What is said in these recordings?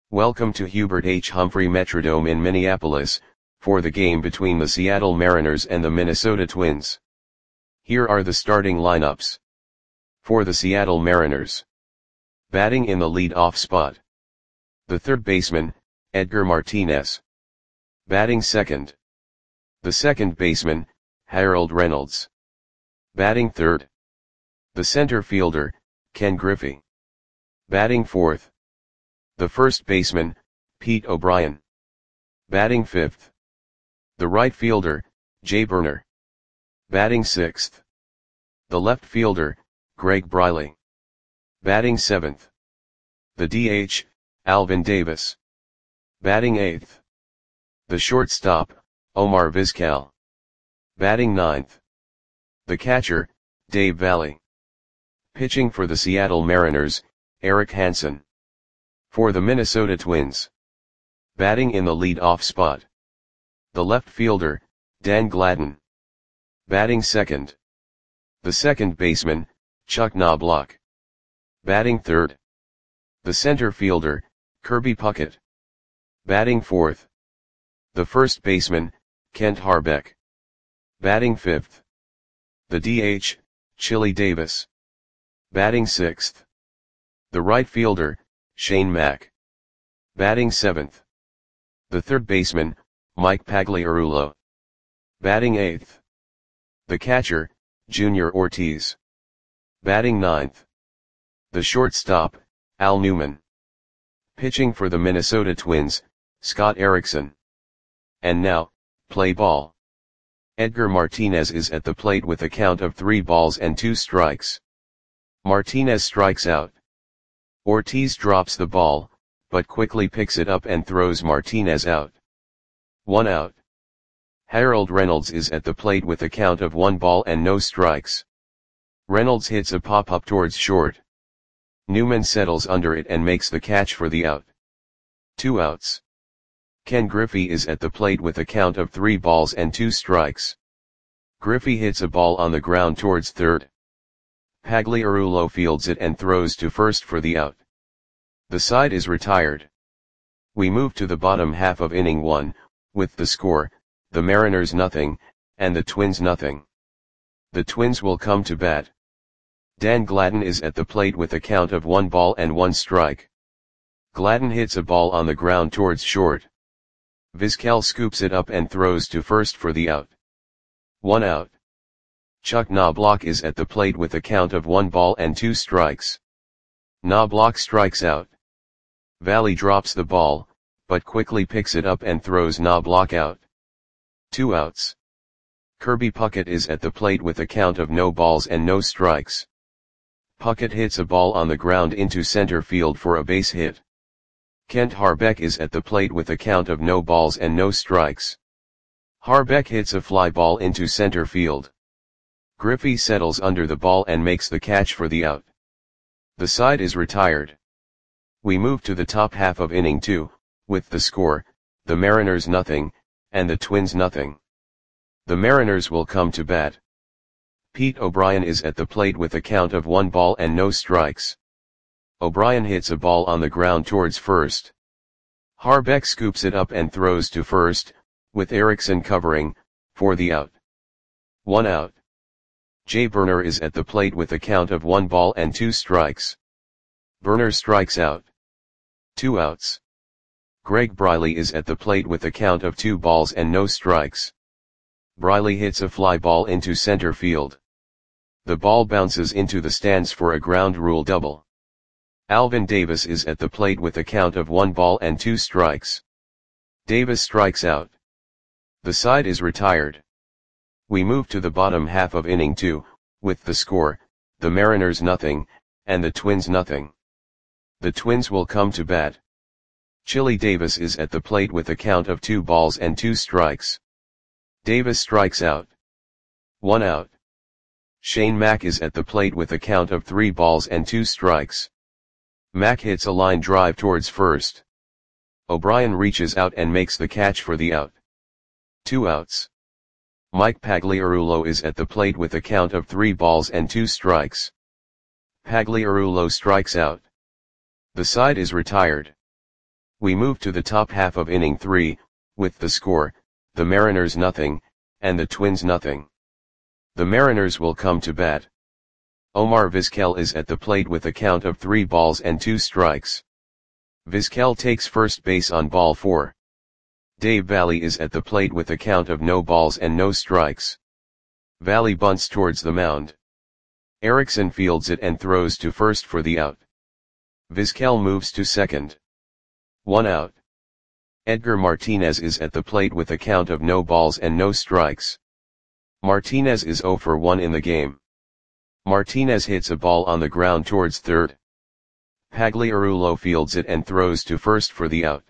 Welcome to Hubert H. Humphrey Metrodome in Minneapolis, for the game between the Seattle Mariners and the Minnesota Twins. Here are the starting lineups. For the Seattle Mariners. Batting in the lead-off spot. The third baseman, Edgar Martinez. Batting second. The second baseman, Harold Reynolds. Batting third. The center fielder, Ken Griffey. Batting fourth. The first baseman, Pete O'Brien. Batting fifth. The right fielder, Jay Burner. Batting sixth. The left fielder, Greg Briley. Batting seventh. The DH, Alvin Davis. Batting eighth. The shortstop, Omar Vizquel. Batting ninth. The catcher, Dave Valle. Pitching for the Seattle Mariners, Eric Hansen. For the Minnesota Twins. Batting in the lead-off spot. The left fielder, Dan Gladden. Batting second. The second baseman, Chuck Knobloch. Batting third. The center fielder, Kirby Puckett. Batting fourth. The first baseman, Kent Harbeck. Batting fifth. The DH, Chili Davis. Batting sixth. The right fielder, Shane Mack. Batting seventh. The third baseman, Mike Pagliarulo. Batting eighth. The catcher, Junior Ortiz. Batting ninth. The shortstop, Al Newman. Pitching for the Minnesota Twins, Scott Erickson. And now, play ball. Edgar Martinez is at the plate with a count of 3 balls and 2 strikes. Martinez strikes out. Ortiz drops the ball, but quickly picks it up and throws Martinez out. 1 out. Harold Reynolds is at the plate with a count of 1 ball and no strikes. Reynolds hits a pop-up towards short. Newman settles under it and makes the catch for the out. 2 outs. Ken Griffey is at the plate with a count of 3 balls and 2 strikes. Griffey hits a ball on the ground towards third. Pagliarulo fields it and throws to first for the out. The side is retired. We move to the bottom half of inning 1, with the score, the Mariners nothing, and the Twins nothing. The Twins will come to bat. Dan Gladden is at the plate with a count of 1 ball and 1 strike. Gladden hits a ball on the ground towards short. Vizquel scoops it up and throws to first for the out. 1 out. Chuck Knobloch is at the plate with a count of 1 ball and 2 strikes. Knobloch strikes out. Valle drops the ball, but quickly picks it up and throws Knobloch out. 2 outs. Kirby Puckett is at the plate with a count of no balls and no strikes. Puckett hits a ball on the ground into center field for a base hit. Kent Harbeck is at the plate with a count of no balls and no strikes. Harbeck hits a fly ball into center field. Griffey settles under the ball and makes the catch for the out. The side is retired. We move to the top half of inning 2, with the score, the Mariners nothing, and the Twins nothing. The Mariners will come to bat. Pete O'Brien is at the plate with a count of 1 ball and no strikes. O'Brien hits a ball on the ground towards first. Harbeck scoops it up and throws to first, with Erickson covering, for the out. 1 out. Jay Burner is at the plate with a count of 1 ball and 2 strikes. Burner strikes out. 2 outs. Greg Briley is at the plate with a count of 2 balls and no strikes. Briley hits a fly ball into center field. The ball bounces into the stands for a ground rule double. Alvin Davis is at the plate with a count of 1 ball and 2 strikes. Davis strikes out. The side is retired. We move to the bottom half of inning 2, with the score, the Mariners nothing, and the Twins nothing. The Twins will come to bat. Chili Davis is at the plate with a count of 2 balls and 2 strikes. Davis strikes out. 1 out. Shane Mack is at the plate with a count of 3 balls and 2 strikes. Mack hits a line drive towards first. O'Brien reaches out and makes the catch for the out. 2 outs. Mike Pagliarulo is at the plate with a count of 3 balls and 2 strikes. Pagliarulo strikes out. The side is retired. We move to the top half of inning 3, with the score, the Mariners nothing, and the Twins nothing. The Mariners will come to bat. Omar Vizquel is at the plate with a count of 3 balls and 2 strikes. Vizquel takes first base on ball 4. Dave Valle is at the plate with a count of no balls and no strikes. Valle bunts towards the mound. Erickson fields it and throws to first for the out. Vizquel moves to second. 1 out. Edgar Martinez is at the plate with a count of no balls and no strikes. Martinez is 0 for 1 in the game. Martinez hits a ball on the ground towards third. Pagliarulo fields it and throws to first for the out.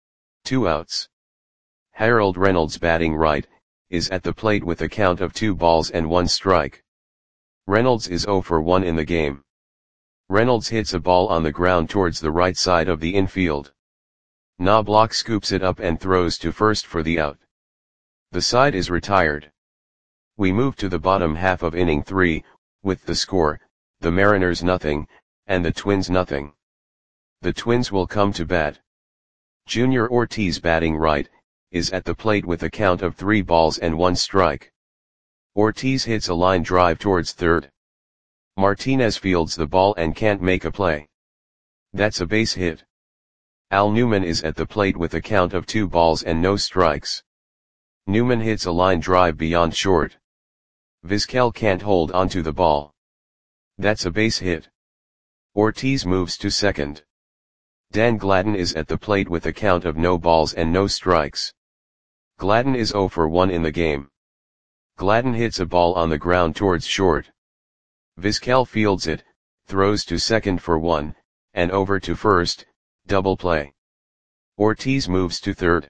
2 outs. Harold Reynolds, batting right, is at the plate with a count of 2 balls and 1 strike. Reynolds is 0 for 1 in the game. Reynolds hits a ball on the ground towards the right side of the infield. Knobloch scoops it up and throws to first for the out. The side is retired. We move to the bottom half of inning 3, with the score, the Mariners nothing, and the Twins nothing. The Twins will come to bat. Junior Ortiz, batting right, is at the plate with a count of 3 balls and 1 strike. Ortiz hits a line drive towards third. Martinez fields the ball and can't make a play. That's a base hit. Al Newman is at the plate with a count of 2 balls and no strikes. Newman hits a line drive beyond short. Vizquel can't hold onto the ball. That's a base hit. Ortiz moves to second. Dan Gladden is at the plate with a count of no balls and no strikes. Gladden is 0 for 1 in the game. Gladden hits a ball on the ground towards short. Vizquel fields it, throws to second for 1, and over to first, double play. Ortiz moves to third.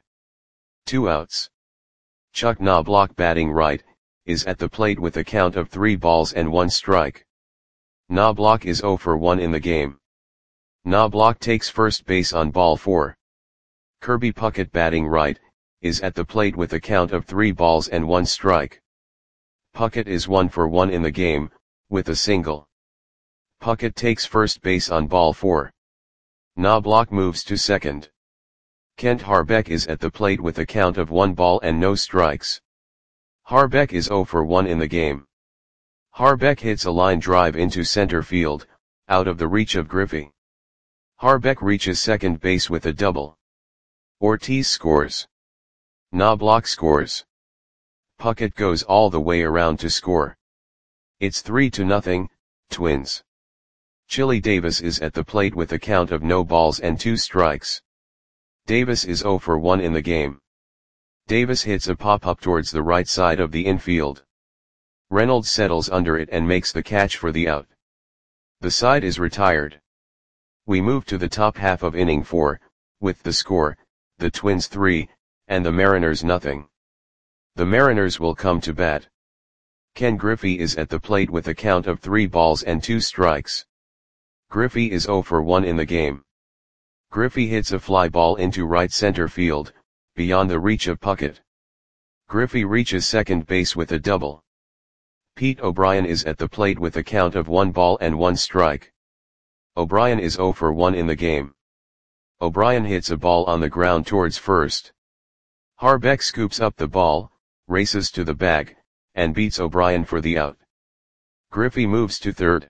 2 outs. Chuck Knobloch, batting right, is at the plate with a count of 3 balls and 1 strike. Knobloch is 0 for 1 in the game. Knobloch takes first base on ball 4. Kirby Puckett, batting right, is at the plate with a count of 3 balls and 1 strike. Puckett is 1 for 1 in the game, with a single. Puckett takes first base on ball 4. Knobloch moves to second. Kent Harbeck is at the plate with a count of 1 ball and no strikes. Harbeck is 0 for 1 in the game. Harbeck hits a line drive into center field, out of the reach of Griffey. Harbeck reaches second base with a double. Ortiz scores. Knobloch scores. Puckett goes all the way around to score. It's 3-0, Twins. Chili Davis is at the plate with a count of no balls and 2 strikes. Davis is 0 for 1 in the game. Davis hits a pop-up towards the right side of the infield. Reynolds settles under it and makes the catch for the out. The side is retired. We move to the top half of inning 4, with the score, the Twins 3, and the Mariners nothing. The Mariners will come to bat. Ken Griffey is at the plate with a count of 3 balls and 2 strikes. Griffey is 0 for 1 in the game. Griffey hits a fly ball into right center field, beyond the reach of Puckett. Griffey reaches second base with a double. Pete O'Brien is at the plate with a count of 1 ball and 1 strike. O'Brien is 0 for 1 in the game. O'Brien hits a ball on the ground towards first. Harbeck scoops up the ball, races to the bag, and beats O'Brien for the out. Griffey moves to third.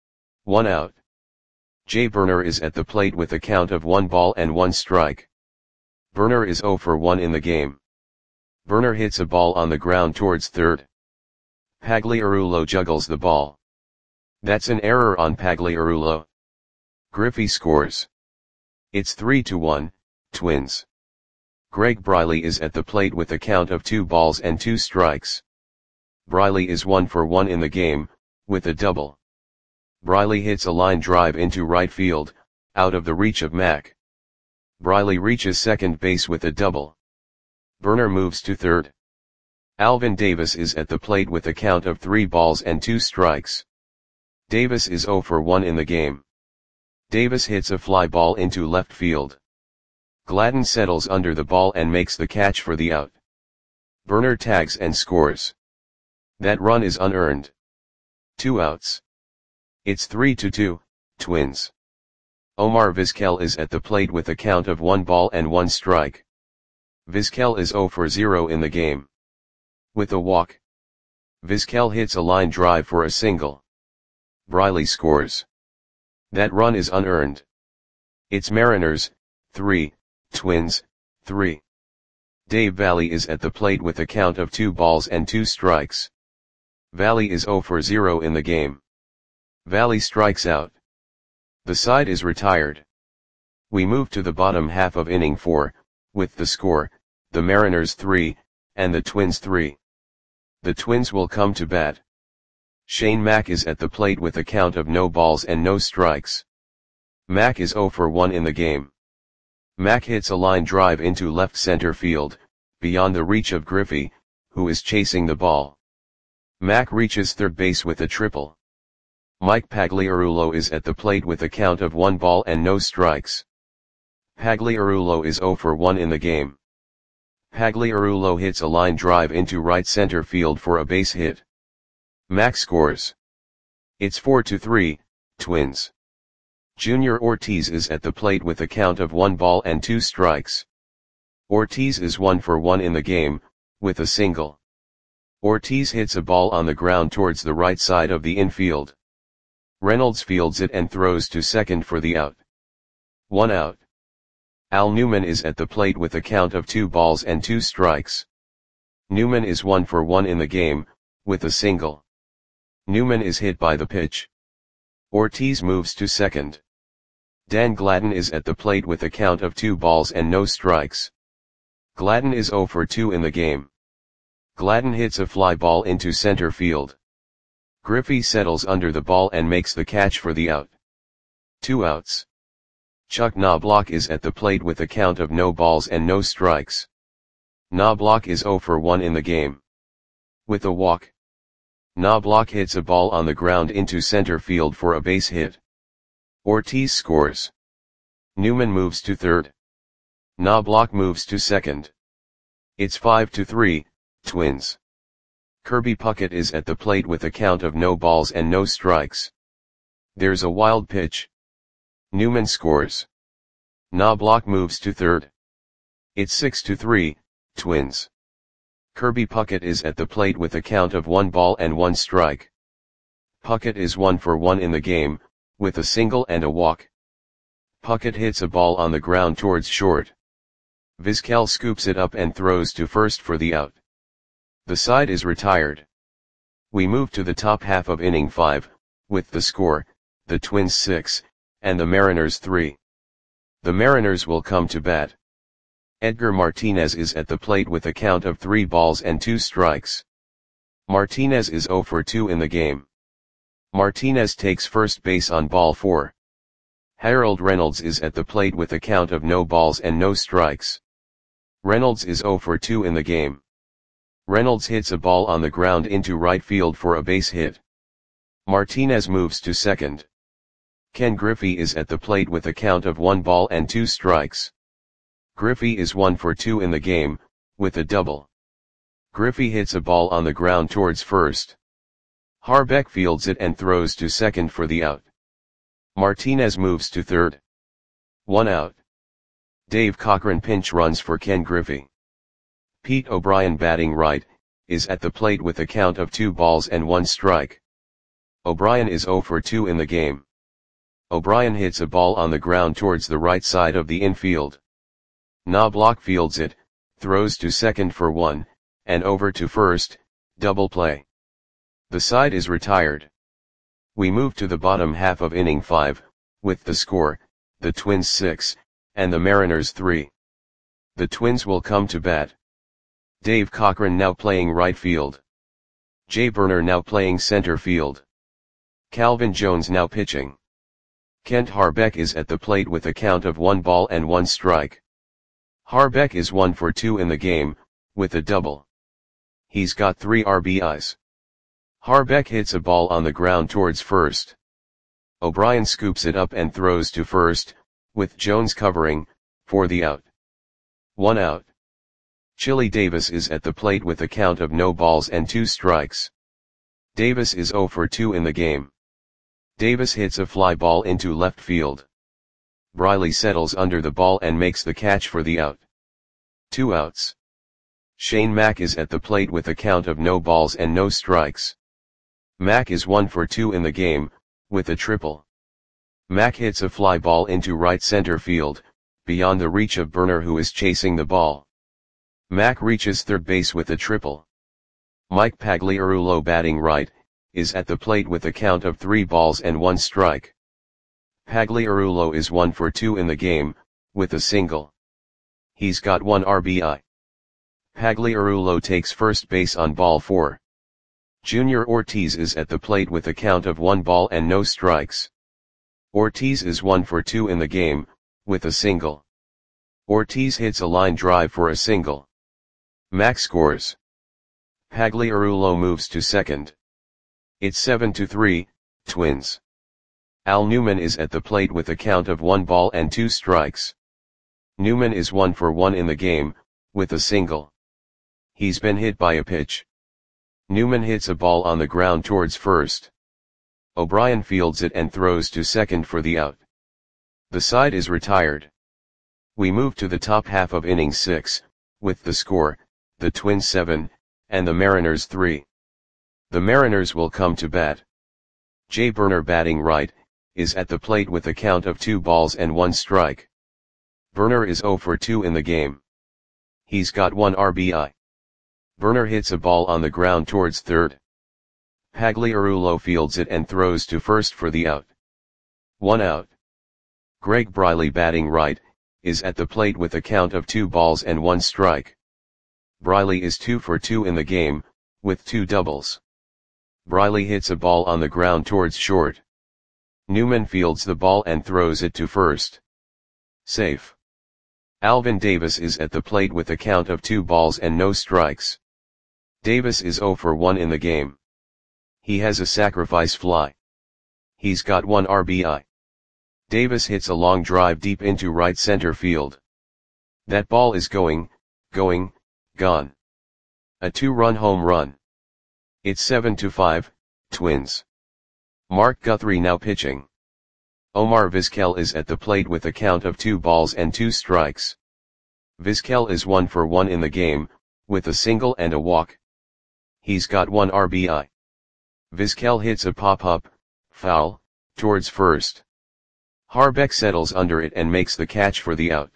1 out. Jay Burner is at the plate with a count of 1 ball and 1 strike. Burner is 0 for 1 in the game. Burner hits a ball on the ground towards third. Pagliarulo juggles the ball. That's an error on Pagliarulo. Griffey scores. It's 3-1, Twins. Greg Briley is at the plate with a count of 2 balls and 2 strikes. Briley is 1 for 1 in the game, with a double. Briley hits a line drive into right field, out of the reach of Mack. Briley reaches second base with a double. Burner moves to third. Alvin Davis is at the plate with a count of 3 balls and 2 strikes. Davis is 0 for 1 in the game. Davis hits a fly ball into left field. Gladden settles under the ball and makes the catch for the out. Burner tags and scores. That run is unearned. 2 outs. It's 3-2, Twins. Omar Vizquel is at the plate with a count of 1 ball and 1 strike. Vizquel is 0 for 0 in the game. With a walk, Vizquel hits a line drive for a single. Briley scores. That run is unearned. It's Mariners, 3, Twins, 3. Dave Valle is at the plate with a count of 2 balls and 2 strikes. Valle is 0 for 0 in the game. Valle strikes out. The side is retired. We move to the bottom half of inning 4, with the score, the Mariners 3, and the Twins 3. The Twins will come to bat. Shane Mack is at the plate with a count of no balls and no strikes. Mack is 0 for 1 in the game. Mack hits a line drive into left center field, beyond the reach of Griffey, who is chasing the ball. Mack reaches third base with a triple. Mike Pagliarulo is at the plate with a count of 1 ball and no strikes. Pagliarulo is 0 for 1 in the game. Pagliarulo hits a line drive into right center field for a base hit. Mack scores. It's 4-3, Twins. Junior Ortiz is at the plate with a count of 1 ball and 2 strikes. Ortiz is 1 for 1 in the game, with a single. Ortiz hits a ball on the ground towards the right side of the infield. Reynolds fields it and throws to second for the out. 1 out. Al Newman is at the plate with a count of 2 balls and 2 strikes. Newman is 1 for 1 in the game, with a single. Newman is hit by the pitch. Ortiz moves to second. Dan Gladden is at the plate with a count of 2 balls and no strikes. Gladden is 0 for 2 in the game. Gladden hits a fly ball into center field. Griffey settles under the ball and makes the catch for the out. 2 outs. Chuck Knobloch is at the plate with a count of no balls and no strikes. Knobloch is 0 for 1 in the game. With a walk, Knobloch hits a ball on the ground into center field for a base hit. Ortiz scores. Newman moves to third. Knobloch moves to second. It's 5-3, Twins. Kirby Puckett is at the plate with a count of no balls and no strikes. There's a wild pitch. Newman scores. Knobloch moves to third. It's 6-3, Twins. Kirby Puckett is at the plate with a count of 1 ball and 1 strike. Puckett is 1 for 1 in the game, with a single and a walk. Puckett hits a ball on the ground towards short. Vizquel scoops it up and throws to first for the out. The side is retired. We move to the top half of inning 5, with the score, the Twins 6, and the Mariners 3. The Mariners will come to bat. Edgar Martinez is at the plate with a count of 3 balls and 2 strikes. Martinez is 0 for 2 in the game. Martinez takes first base on ball 4. Harold Reynolds is at the plate with a count of no balls and no strikes. Reynolds is 0 for 2 in the game. Reynolds hits a ball on the ground into right field for a base hit. Martinez moves to second. Ken Griffey is at the plate with a count of 1 ball and 2 strikes. Griffey is 1 for 2 in the game, with a double. Griffey hits a ball on the ground towards first. Harbeck fields it and throws to second for the out. Martinez moves to third. 1 out. Dave Cochran pinch runs for Ken Griffey. Pete O'Brien batting right, is at the plate with a count of 2 balls and 1 strike. O'Brien is 0 for 2 in the game. O'Brien hits a ball on the ground towards the right side of the infield. Knobloch fields it, throws to second for 1, and over to first, double play. The side is retired. We move to the bottom half of inning 5, with the score, the Twins 6, and the Mariners 3. The Twins will come to bat. Dave Cochran now playing right field. Jay Burner now playing center field. Calvin Jones now pitching. Kent Harbeck is at the plate with a count of 1 ball and 1 strike. Harbeck is 1 for 2 in the game, with a double. He's got 3 RBIs. Harbeck hits a ball on the ground towards first. O'Brien scoops it up and throws to first, with Jones covering, for the out. 1 out. Chili Davis is at the plate with a count of no balls and 2 strikes. Davis is 0 for 2 in the game. Davis hits a fly ball into left field. Briley settles under the ball and makes the catch for the out. 2 outs. Shane Mack is at the plate with a count of no balls and no strikes. Mack is 1 for 2 in the game, with a triple. Mack hits a fly ball into right center field, beyond the reach of Burner, who is chasing the ball. Mack reaches third base with a triple. Mike Pagliarulo, batting right, is at the plate with a count of 3 balls and 1 strike. Pagliarulo is 1 for 2 in the game, with a single. He's got 1 RBI. Pagliarulo takes first base on ball 4. Junior Ortiz is at the plate with a count of 1 ball and no strikes. Ortiz is 1 for 2 in the game, with a single. Ortiz hits a line drive for a single. Mack scores. Pagliarulo moves to second. It's 7-3, Twins. Al Newman is at the plate with a count of 1 ball and 2 strikes. Newman is 1 for 1 in the game, with a single. He's been hit by a pitch. Newman hits a ball on the ground towards first. O'Brien fields it and throws to second for the out. The side is retired. We move to the top half of inning 6, with the score, the Twins 7, and the Mariners 3. The Mariners will come to bat. Jay Burner, batting right, is at the plate with a count of 2 balls and 1 strike. Burner is 0 for 2 in the game. He's got 1 RBI. Burner hits a ball on the ground towards third. Pagliarulo fields it and throws to first for the out. 1 out. Greg Briley, batting right, is at the plate with a count of 2 balls and 1 strike. Briley is 2 for 2 in the game, with 2 doubles. Briley hits a ball on the ground towards short. Newman fields the ball and throws it to first. Safe. Alvin Davis is at the plate with a count of 2 balls and no strikes. Davis is 0 for 1 in the game. He has a sacrifice fly. He's got 1 RBI. Davis hits a long drive deep into right center field. That ball is gone. A 2-run home run. It's 7-5, Twins. Mark Guthrie now pitching. Omar Vizquel is at the plate with a count of 2 balls and 2 strikes. Vizquel is 1 for 1 in the game, with a single and a walk. He's got 1 RBI. Vizquel hits a pop-up, foul, towards first. Harbeck settles under it and makes the catch for the out.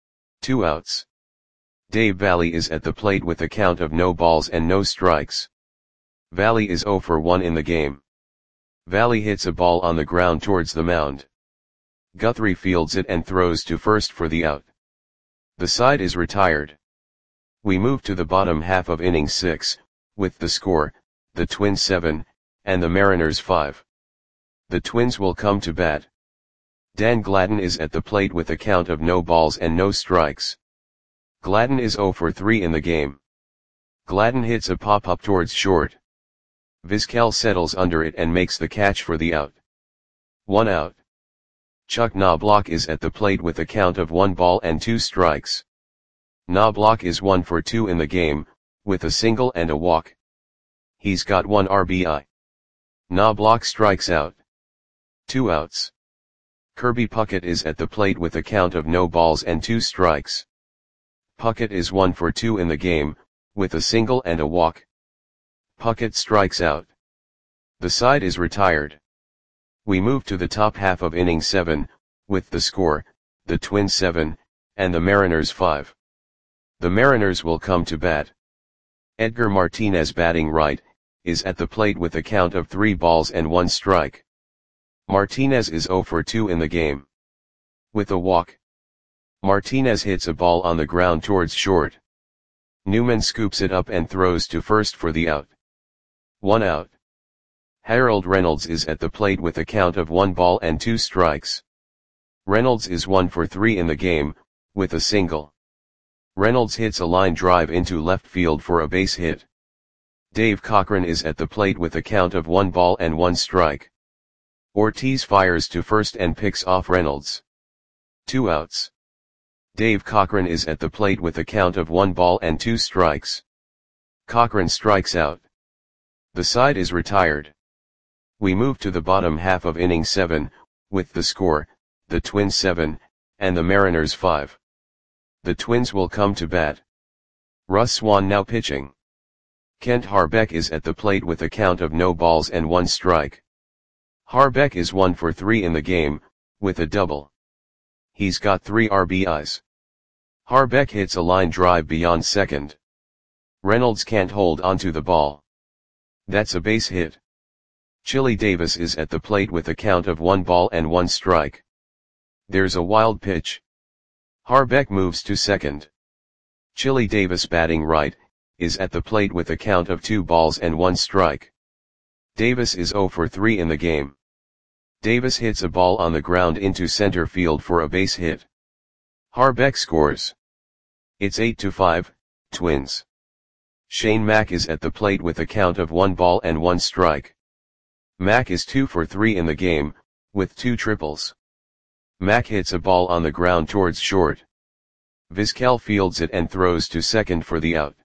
2 outs. Dave Valle is at the plate with a count of no balls and no strikes. Valle is 0 for 1 in the game. Valle hits a ball on the ground towards the mound. Guthrie fields it and throws to first for the out. The side is retired. We move to the bottom half of inning 6, with the score, the Twins 7, and the Mariners 5. The Twins will come to bat. Dan Gladden is at the plate with a count of no balls and no strikes. Gladden is 0 for 3 in the game. Gladden hits a pop-up towards short. Vizquel settles under it and makes the catch for the out. 1 out. Chuck Knobloch is at the plate with a count of 1 ball and 2 strikes. Knobloch is 1 for 2 in the game, with a single and a walk. He's got 1 RBI. Knobloch strikes out. 2 outs. Kirby Puckett is at the plate with a count of no balls and 2 strikes. Puckett is 1 for 2 in the game, with a single and a walk. Puckett strikes out. The side is retired. We move to the top half of inning 7, with the score, the Twins 7, and the Mariners 5. The Mariners will come to bat. Edgar Martinez, batting right, is at the plate with a count of 3 balls and 1 strike. Martinez is 0 for 2 in the game. With a walk. Martinez hits a ball on the ground towards short. Newman scoops it up and throws to first for the out. 1 out. Harold Reynolds is at the plate with a count of 1 ball and 2 strikes. Reynolds is 1 for 3 in the game, with a single. Reynolds hits a line drive into left field for a base hit. Dave Cochran is at the plate with a count of 1 ball and 1 strike. Ortiz fires to first and picks off Reynolds. 2 outs. Dave Cochran is at the plate with a count of 1 ball and 2 strikes. Cochran strikes out. The side is retired. We move to the bottom half of inning 7, with the score, the Twins 7, and the Mariners 5. The Twins will come to bat. Russ Swan now pitching. Kent Harbeck is at the plate with a count of no balls and 1 strike. Harbeck is 1 for 3 in the game, with a double. He's got 3 RBIs. Harbeck hits a line drive beyond second. Reynolds can't hold onto the ball. That's a base hit. Chili Davis is at the plate with a count of 1 ball and 1 strike. There's a wild pitch. Harbeck moves to second. Chili Davis, batting right, is at the plate with a count of 2 balls and 1 strike. Davis is 0 for 3 in the game. Davis hits a ball on the ground into center field for a base hit. Harbeck scores. It's 8-5, Twins. Shane Mack is at the plate with a count of 1 ball and 1 strike. Mack is 2 for 3 in the game, with 2 triples. Mack hits a ball on the ground towards short. Vizquel fields it and throws to second for the out.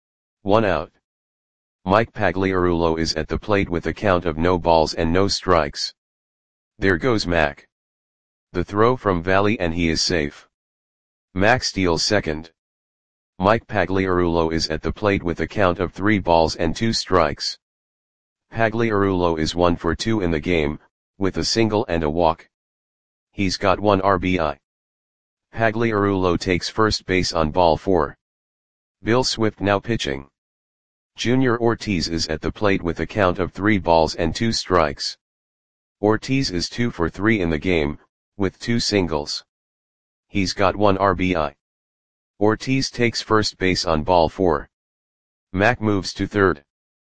1 out. Mike Pagliarulo is at the plate with a count of no balls and no strikes. There goes Mack. The throw from Valley and he is safe. Mack steals second. Mike Pagliarulo is at the plate with a count of 3 balls and 2 strikes. Pagliarulo is 1 for 2 in the game, with a single and a walk. He's got 1 RBI. Pagliarulo takes first base on ball 4. Bill Swift now pitching. Junior Ortiz is at the plate with a count of 3 balls and 2 strikes. Ortiz is 2 for 3 in the game, with 2 singles. He's got 1 RBI. Ortiz takes first base on ball 4. Mack moves to third.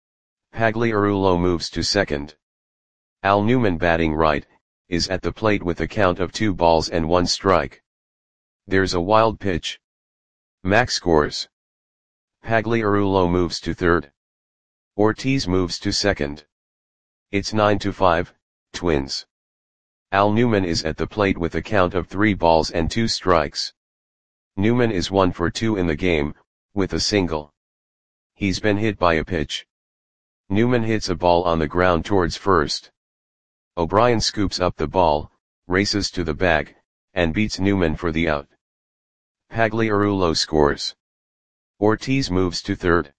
Pagliarulo moves to second. Al Newman, batting right, is at the plate with a count of 2 balls and 1 strike. There's a wild pitch. Mack scores. Pagliarulo moves to third. Ortiz moves to second. It's 9-5, Twins. Al Newman is at the plate with a count of 3 balls and 2 strikes. Newman is 1 for 2 in the game, with a single. He's been hit by a pitch. Newman hits a ball on the ground towards first. O'Brien scoops up the ball, races to the bag, and beats Newman for the out. Pagliarulo scores. Ortiz moves to third.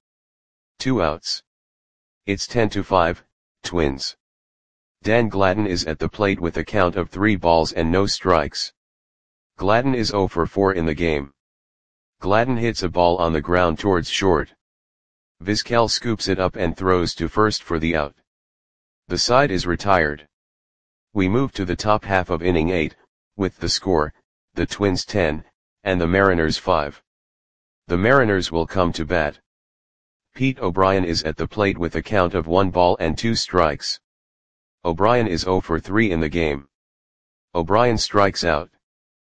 2 outs. It's 10-5, Twins. Dan Gladden is at the plate with a count of 3 balls and no strikes. Gladden is 0 for 4 in the game. Gladden hits a ball on the ground towards short. Vizquel scoops it up and throws to first for the out. The side is retired. We move to the top half of inning 8, with the score, the Twins 10, and the Mariners 5. The Mariners will come to bat. Pete O'Brien is at the plate with a count of 1 ball and 2 strikes. O'Brien is 0 for 3 in the game. O'Brien strikes out.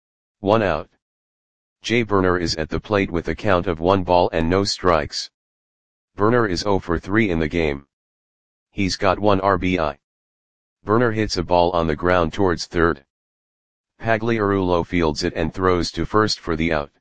1 out. Jay Burner is at the plate with a count of 1 ball and no strikes. Burner is 0 for 3 in the game. He's got 1 RBI. Burner hits a ball on the ground towards third. Pagliarulo fields it and throws to first for the out.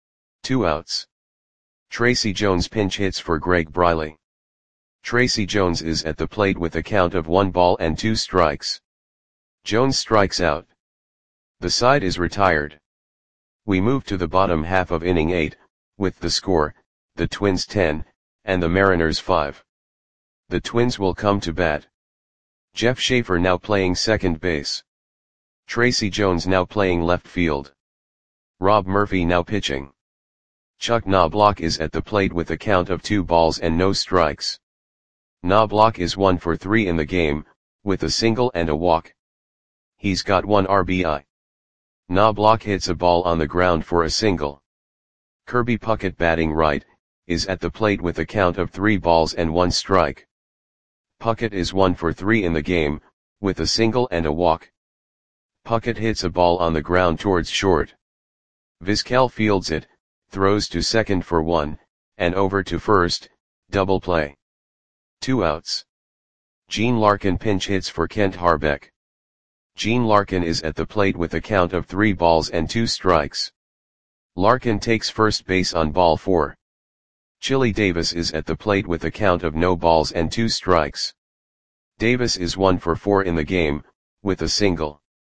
2 outs. Tracy Jones pinch hits for Greg Briley. Tracy Jones is at the plate with a count of 1 ball and 2 strikes. Jones strikes out. The side is retired. We move to the bottom half of inning 8, with the score, the Twins 10, and the Mariners 5. The Twins will come to bat. Jeff Schaefer now playing second base. Tracy Jones now playing left field. Rob Murphy now pitching. Chuck Knobloch is at the plate with a count of 2 balls and no strikes. Knobloch is 1 for 3 in the game, with a single and a walk. He's got 1 RBI. Knobloch hits a ball on the ground for a single. Kirby Puckett, batting right, is at the plate with a count of 3 balls and 1 strike. Puckett is 1 for 3 in the game, with a single and a walk. Puckett hits a ball on the ground towards short. Vizquel fields it, throws to second for 1, and over to first, double play. 2 outs. Gene Larkin pinch hits for Kent Harbeck. Gene Larkin is at the plate with a count of 3 balls and 2 strikes. Larkin takes first base on ball 4. Chili Davis is at the plate with a count of no balls and 2 strikes. Davis is 1 for 4 in the game, with a single.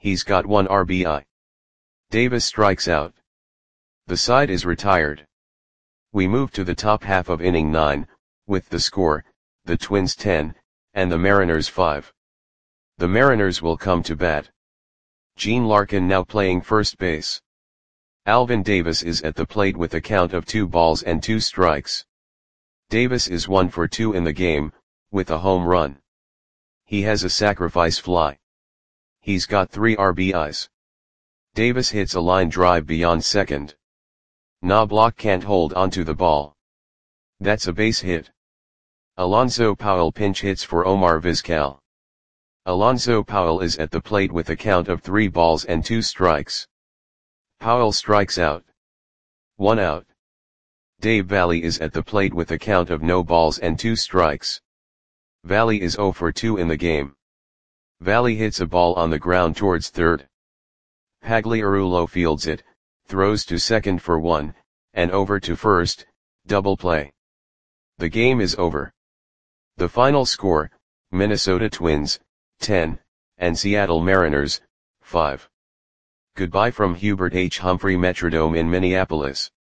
He's got 1 RBI. Davis strikes out. The side is retired. We move to the top half of inning 9, with the score, the Twins 10, and the Mariners 5. The Mariners will come to bat. Gene Larkin now playing first base. Alvin Davis is at the plate with a count of 2 balls and 2 strikes. Davis is 1 for 2 in the game, with a home run. He has a sacrifice fly. He's got 3 RBIs. Davis hits a line drive beyond second. Knobloch can't hold onto the ball. That's a base hit. Alonzo Powell pinch hits for Omar Vizquel. Alonzo Powell is at the plate with a count of 3 balls and 2 strikes. Powell strikes out. 1 out. Dave Valle is at the plate with a count of no balls and 2 strikes. Valle is 0 for 2 in the game. Valle hits a ball on the ground towards third. Pagliarulo fields it, throws to second for 1, and over to first, double play. The game is over. The final score, Minnesota Twins, 10, and Seattle Mariners, 5. Goodbye from Hubert H. Humphrey Metrodome in Minneapolis.